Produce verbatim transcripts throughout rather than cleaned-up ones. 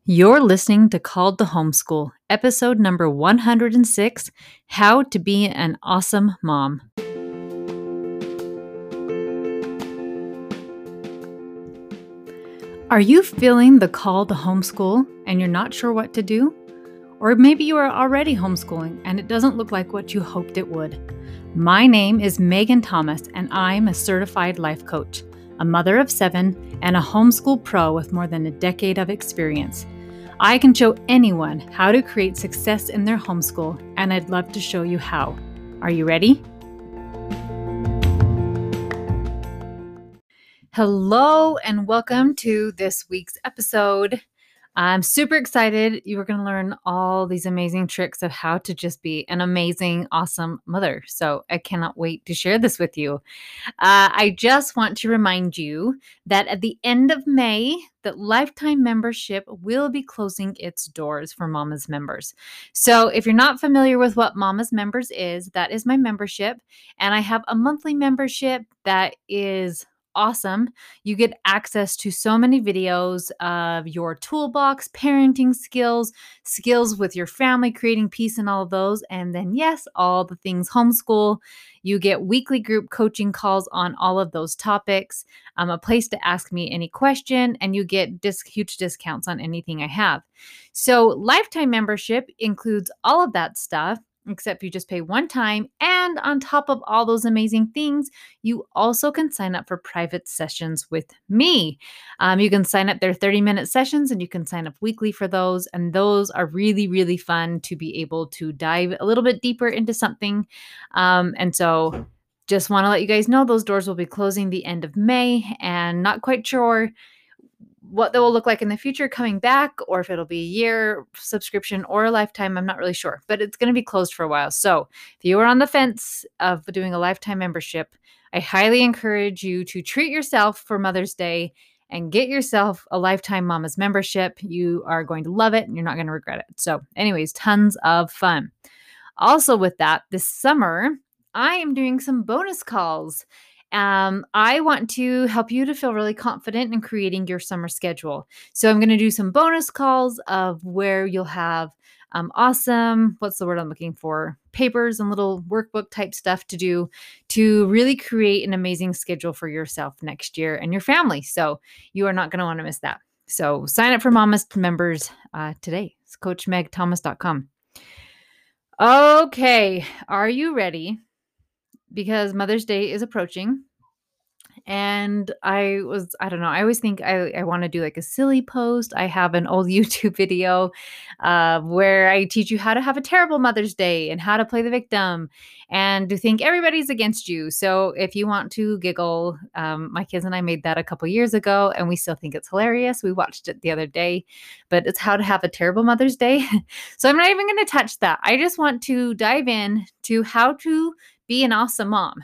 You're listening to Called to Homeschool, episode number one hundred six, How to Be an Awesome Mom. Are you feeling the call to homeschool and you're not sure what to do? Or maybe you are already homeschooling and it doesn't look like what you hoped it would. My name is Megan Thomas and I'm a certified life coach, a mother of seven, and a homeschool pro with more than a decade of experience. I can show anyone how to create success in their homeschool, and I'd love to show you how. Are you ready? Hello, and welcome to this week's episode. I'm super excited. You are going to learn all these amazing tricks of how to just be an amazing, awesome mother. So I cannot wait to share this with you. Uh, I just want to remind you that at the end of May, that Lifetime membership will be closing its doors for Mama's members. So if you're not familiar with what Mama's members is, that is my membership. And I have a monthly membership that is awesome. You get access to so many videos of your toolbox, parenting skills, skills with your family, creating peace and all of those. And then, yes, all the things homeschool. You get weekly group coaching calls on all of those topics, um, a place to ask me any question, and you get dis- huge discounts on anything I have. So Lifetime membership includes all of that stuff, except you just pay one time. And on top of all those amazing things, you also can sign up for private sessions with me. Um, you can sign up their thirty minute sessions and you can sign up weekly for those. And those are really, really fun to be able to dive a little bit deeper into something. Um, and so just want to let you guys know those doors will be closing the end of May, and not quite sure what they will look like in the future coming back, or if it'll be a year subscription or a lifetime. I'm not really sure, but it's going to be closed for a while. So if you are on the fence of doing a lifetime membership, I highly encourage you to treat yourself for Mother's Day and get yourself a Lifetime Mama's membership. You are going to love it and you're not going to regret it. So anyways, tons of fun. Also with that, this summer, I am doing some bonus calls. Um, I want to help you to feel really confident in creating your summer schedule. So I'm going to do some bonus calls of where you'll have um, awesome, what's the word I'm looking for? Papers and little workbook type stuff to do to really create an amazing schedule for yourself next year and your family. So you are not going to want to miss that. So sign up for Mama's members uh, today. It's coach meg thomas dot com. Okay, are you ready? Because Mother's Day is approaching. And I was, I don't know, I always think I, I want to do like a silly post. I have an old YouTube video uh, where I teach you how to have a terrible Mother's Day and how to play the victim and to think everybody's against you. So if you want to giggle, um, my kids and I made that a couple years ago and we still think it's hilarious. We watched it the other day, but it's how to have a terrible Mother's Day. So I'm not even going to touch that. I just want to dive in to how to be an awesome mom.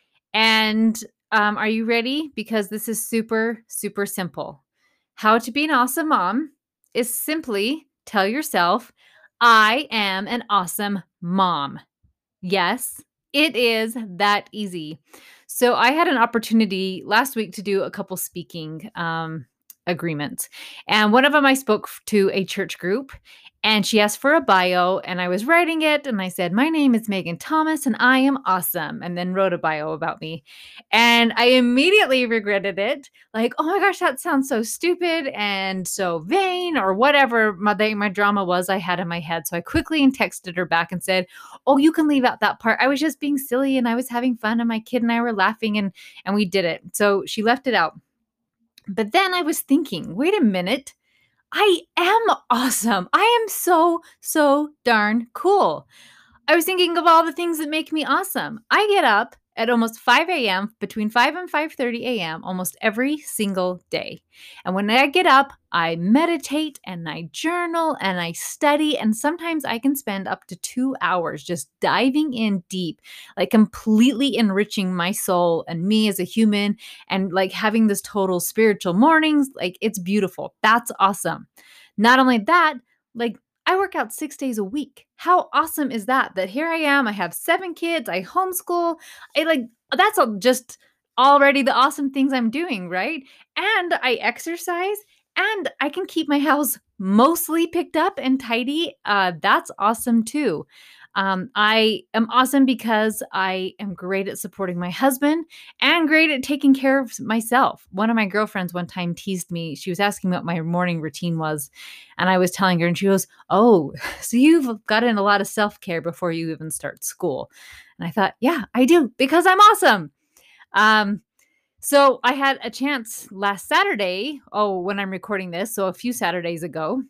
And um, are you ready? Because this is super, super simple. How to be an awesome mom is simply tell yourself, I am an awesome mom. Yes, it is that easy. So I had an opportunity last week to do a couple speaking um, agreements. And one of them I spoke to a church group, and she asked for a bio, and I was writing it, and I said, my name is Megan Thomas, and I am awesome, and then wrote a bio about me. And I immediately regretted it. Like, oh my gosh, that sounds so stupid and so vain, or whatever my, my drama was I had in my head. So I quickly texted her back and said, oh, you can leave out that part. I was just being silly, and I was having fun, and my kid and I were laughing, and, and we did it. So she left it out. But then I was thinking, wait a minute. I am awesome. I am so, so darn cool. I was thinking of all the things that make me awesome. I get up at almost five a.m., between five and five thirty a.m. almost every single day. And when I get up, I meditate and I journal and I study. And sometimes I can spend up to two hours just diving in deep, like completely enriching my soul and me as a human, and like having this total spiritual mornings. Like, it's beautiful. That's awesome. Not only that, like, I work out six days a week. How awesome is that? That here I am. I have seven kids. I homeschool. I like, that's all just already the awesome things I'm doing, right? And I exercise And I can keep my house mostly picked up and tidy. Uh, that's awesome too. Um, I am awesome because I am great at supporting my husband and great at taking care of myself. One of my girlfriends one time teased me. She was asking me what my morning routine was. And I was telling her, and she goes, "Oh, so you've gotten a lot of self care before you even start school." And I thought, yeah, I do because I'm awesome. Um, so I had a chance last Saturday, oh, when I'm recording this, so a few Saturdays ago,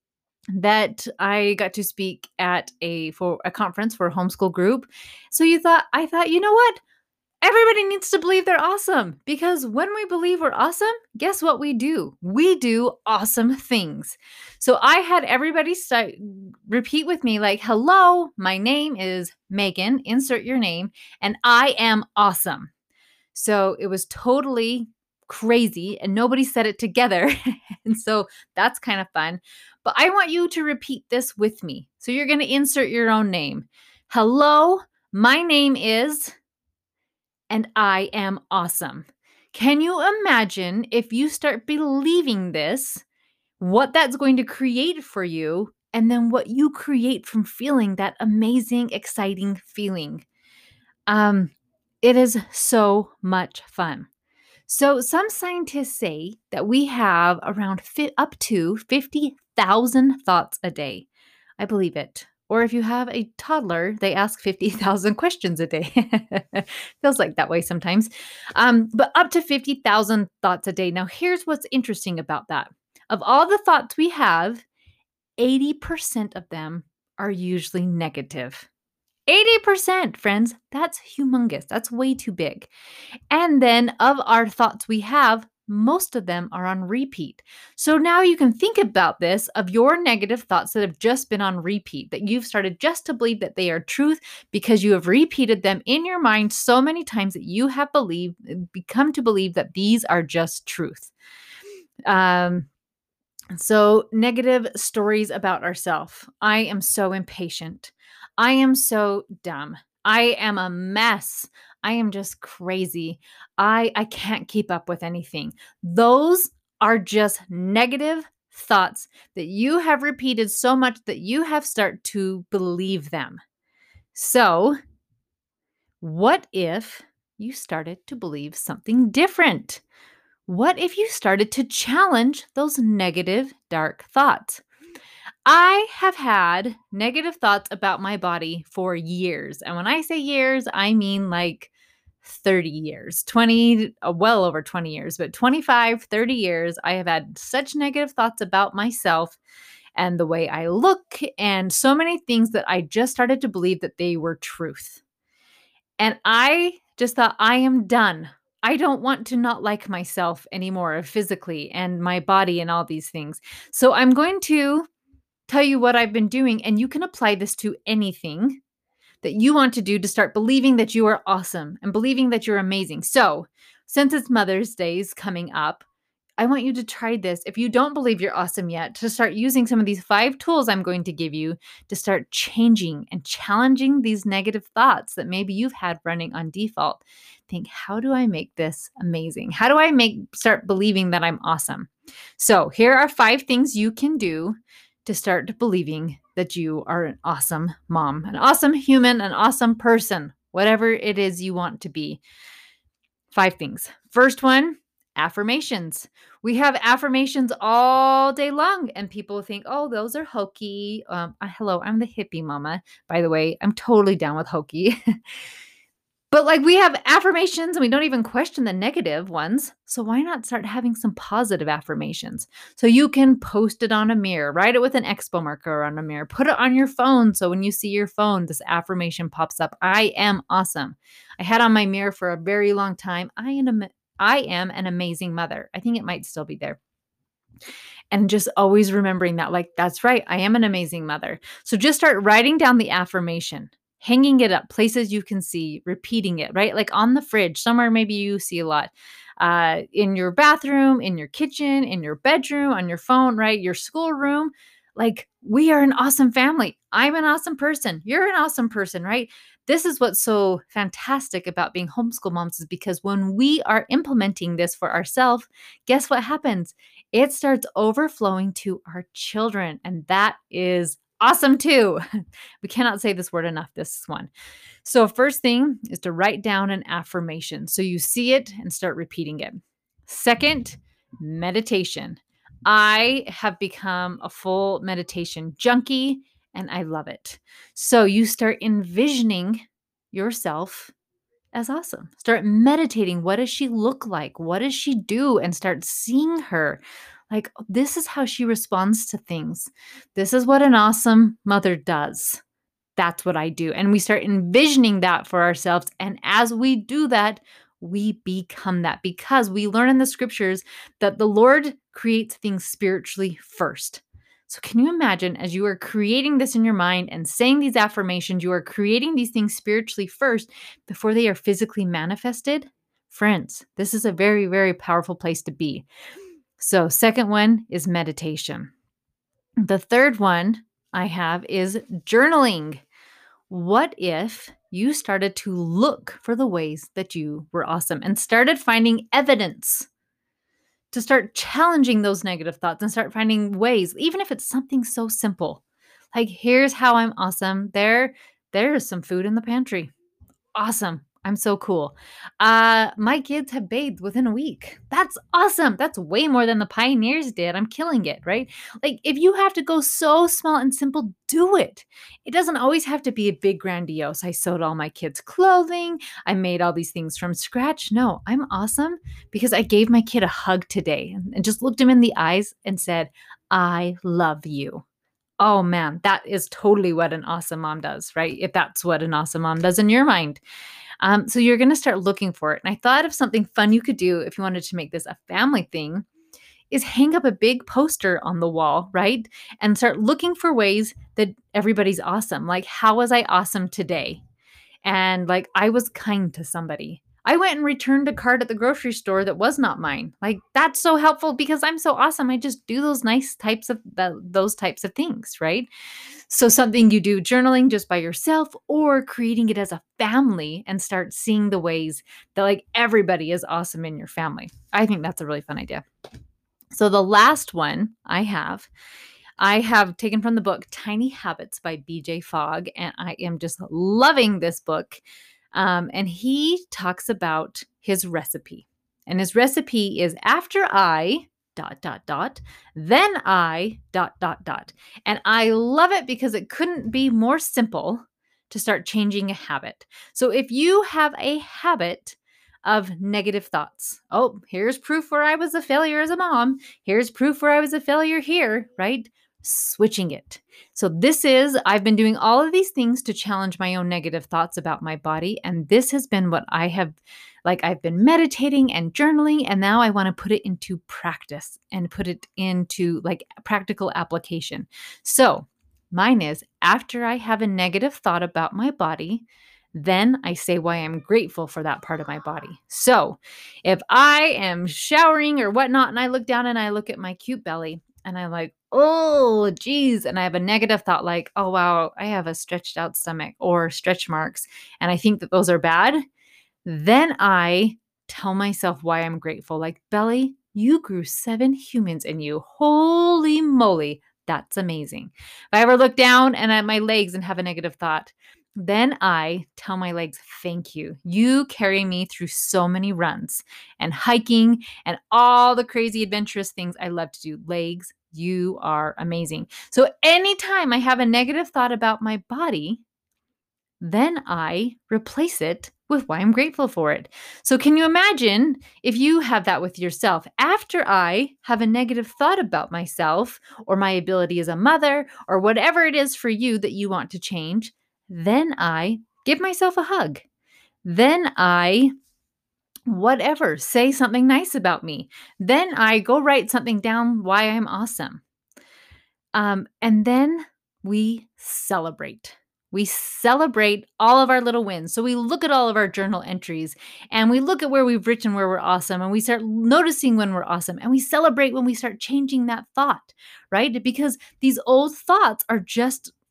that I got to speak at a for a conference for a homeschool group. So you thought I thought, you know what? Everybody needs to believe they're awesome because when we believe we're awesome, guess what we do? We do awesome things. So I had everybody start repeat with me like, "Hello, my name is Megan, insert your name, and I am awesome." So it was totally crazy and nobody said it together. And so that's kind of fun. But I want you to repeat this with me. So you're going to insert your own name. "Hello, my name is, and I am awesome." Can you imagine if you start believing this, what that's going to create for you, and then what you create from feeling that amazing, exciting feeling? Um, it is so much fun. So, some scientists say that we have around fi- up to fifty thousand thoughts a day. I believe it. Or if you have a toddler, they ask fifty thousand questions a day. Feels like that way sometimes. Um, but up to fifty thousand thoughts a day. Now, here's what's interesting about that. Of all the thoughts we have, eighty percent of them are usually negative. eighty percent, friends. That's humongous. That's way too big. And then of our thoughts we have, most of them are on repeat. So now you can think about this of your negative thoughts that have just been on repeat, that you've started just to believe that they are truth because you have repeated them in your mind so many times that you have believed, become to believe that these are just truth. Um, so, negative stories about ourselves. I am so impatient. I am so dumb. I am a mess. I am just crazy. I I can't keep up with anything. Those are just negative thoughts that you have repeated so much that you have started to believe them. So, what if you started to believe something different? What if you started to challenge those negative, dark thoughts? I have had negative thoughts about my body for years. And when I say years, I mean like thirty years, twenty, uh, well over twenty years, but twenty-five, thirty years. I have had such negative thoughts about myself and the way I look and so many things that I just started to believe that they were truth. And I just thought, I am done. I don't want to not like myself anymore physically and my body and all these things. So I'm going to tell you what I've been doing, and you can apply this to anything that you want to do to start believing that you are awesome and believing that you're amazing. So, since it's Mother's Day's coming up, I want you to try this. If you don't believe you're awesome yet, to start using some of these five tools I'm going to give you to start changing and challenging these negative thoughts that maybe you've had running on default. Think, how do I make this amazing? How do I make start believing that I'm awesome? So, here are five things you can do to start believing that you are an awesome mom, an awesome human, an awesome person, whatever it is you want to be. Five things. First one, affirmations. We have affirmations all day long, and people think, oh, those are hokey. Um, uh, hello, I'm the hippie mama. By the way, I'm totally down with hokey. But like we have affirmations and we don't even question the negative ones. So why not start having some positive affirmations? So you can post it on a mirror, write it with an expo marker on a mirror, put it on your phone. So when you see your phone, this affirmation pops up. I am awesome. I had on my mirror for a very long time. I am, I am an amazing mother. I think it might still be there. And just always remembering that, like, that's right. I am an amazing mother. So just start writing down the affirmation, hanging it up, places you can see, repeating it, right? Like on the fridge, somewhere maybe you see a lot, uh, in your bathroom, in your kitchen, in your bedroom, on your phone, right? Your schoolroom. Like, we are an awesome family. I'm an awesome person. You're an awesome person, right? this is what's so fantastic about being homeschool moms is because when we are implementing this for ourselves, guess what happens? It starts overflowing to our children. And that is awesome too. We cannot say this word enough, this one. So first thing is to write down an affirmation. So you see it and start repeating it. Second, meditation. I have become a full meditation junkie and I love it. So you start envisioning yourself as awesome. Start meditating. What does she look like? What does she do? And start seeing her. Like, this is how she responds to things. This is what an awesome mother does. That's what I do. And we start envisioning that for ourselves. And as we do that, we become that because we learn in the scriptures that the Lord creates things spiritually first. So can you imagine as you are creating this in your mind and saying these affirmations, you are creating these things spiritually first before they are physically manifested? Friends, this is a very, very powerful place to be. So second one is meditation. The third one I have is journaling. What if you started to look for the ways that you were awesome and started finding evidence to start challenging those negative thoughts and start finding ways, even if it's something so simple. Like, here's how I'm awesome. There, there is some food in the pantry. Awesome. I'm so cool. Uh, my kids have bathed within a week. That's awesome. That's way more than the pioneers did. I'm killing it, right? Like, if you have to go so small and simple, do it. It doesn't always have to be a big grandiose. I sewed all my kids' clothing. I made all these things from scratch. No, I'm awesome because I gave my kid a hug today and just looked him in the eyes and said, I love you. Oh man, that is totally what an awesome mom does, right? If that's what an awesome mom does in your mind. Um, so you're going to start looking for it. And I thought of something fun you could do if you wanted to make this a family thing is hang up a big poster on the wall, right? And start looking for ways that everybody's awesome. Like, how was I awesome today? And like, I was kind to somebody. I went and returned a card at the grocery store that was not mine. Like, that's so helpful because I'm so awesome. I just do those nice types of the, those types of things, right? So something you do journaling just by yourself or creating it as a family and start seeing the ways that like everybody is awesome in your family. I think that's a really fun idea. So the last one I have, I have taken from the book Tiny Habits by B J Fogg, and I am just loving this book. Um, and he talks about his recipe. And his recipe is after I dot, dot, dot, then I dot, dot, dot. And I love it because it couldn't be more simple to start changing a habit. So if you have a habit of negative thoughts, oh, here's proof where I was a failure as a mom. Here's proof where I was a failure here, right? Switching it. So this is, I've been doing all of these things to challenge my own negative thoughts about my body. And this has been what I have, like I've been meditating and journaling, and now I want to put it into practice and put it into like practical application. So mine is after I have a negative thought about my body, then I say why I'm grateful for that part of my body. So if I am showering or whatnot, and I look down and I look at my cute belly, and I'm like, oh, geez. And I have a negative thought like, oh, wow, I have a stretched out stomach or stretch marks. And I think that those are bad. Then I tell myself why I'm grateful. Like, belly, you grew seven humans in you. Holy moly. That's amazing. If I ever look down and at my legs and have a negative thought, then I tell my legs, thank you. You carry me through so many runs and hiking and all the crazy adventurous things I love to do. Legs, you are amazing. So anytime I have a negative thought about my body, then I replace it with why I'm grateful for it. So can you imagine if you have that with yourself? After I have a negative thought about myself or my ability as a mother or whatever it is for you that you want to change, then I give myself a hug. Then I, whatever, say something nice about me. Then I go write something down why I'm awesome. Um, and then we celebrate. We celebrate all of our little wins. So we look at all of our journal entries and we look at where we've written where we're awesome and we start noticing when we're awesome and we celebrate when we start changing that thought, right? Because these old thoughts are just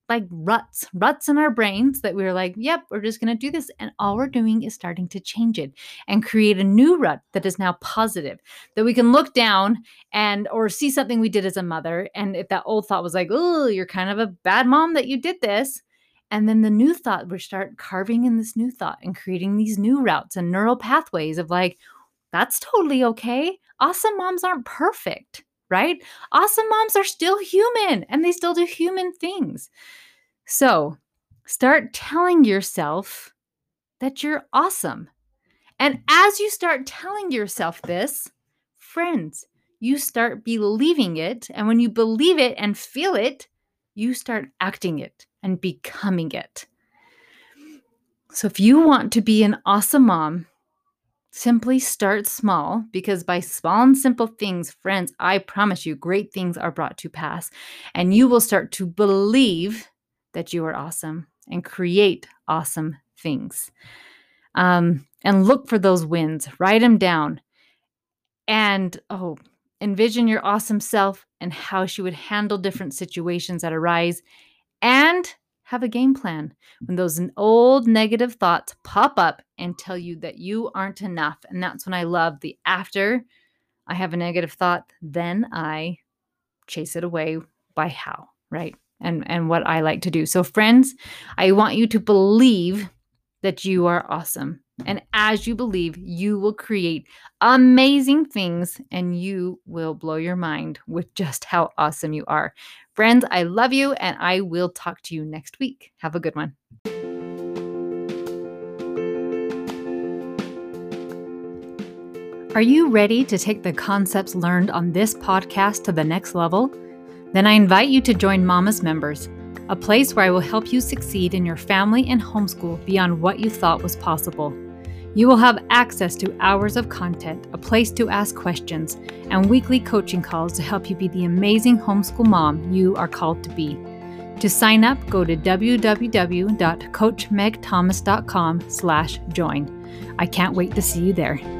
like ruts, ruts in our brains that we were like, yep, we're just going to do this. And all we're doing is starting to change it and create a new rut that is now positive, that we can look down and or see something we did as a mother. And if that old thought was like, oh, you're kind of a bad mom that you did this. And then the new thought, we start carving in this new thought and creating these new routes and neural pathways of like, that's totally okay. Awesome moms aren't perfect, right? Awesome moms are still human and they still do human things. So start telling yourself that you're awesome. And as you start telling yourself this, friends, you start believing it. And when you believe it and feel it, you start acting it and becoming it. So if you want to be an awesome mom, simply start small, because by small and simple things, friends, I promise you, great things are brought to pass. And you will start to believe that you are awesome and create awesome things. Um, and look for those wins. Write them down. And, oh, envision your awesome self and how she would handle different situations that arise. And have a game plan when those old negative thoughts pop up and tell you that you aren't enough. And that's when I love the after I have a negative thought, then I chase it away by how, right? And, and what I like to do. So friends, I want you to believe that you are awesome. And as you believe, you will create amazing things and you will blow your mind with just how awesome you are. Friends, I love you and I will talk to you next week. Have a good one. Are you ready to take the concepts learned on this podcast to the next level? Then I invite you to join Mama's Members, a place where I will help you succeed in your family and homeschool beyond what you thought was possible. You will have access to hours of content, a place to ask questions, and weekly coaching calls to help you be the amazing homeschool mom you are called to be. To sign up, go to w w w dot coach meg thomas dot com slash join. I can't wait to see you there.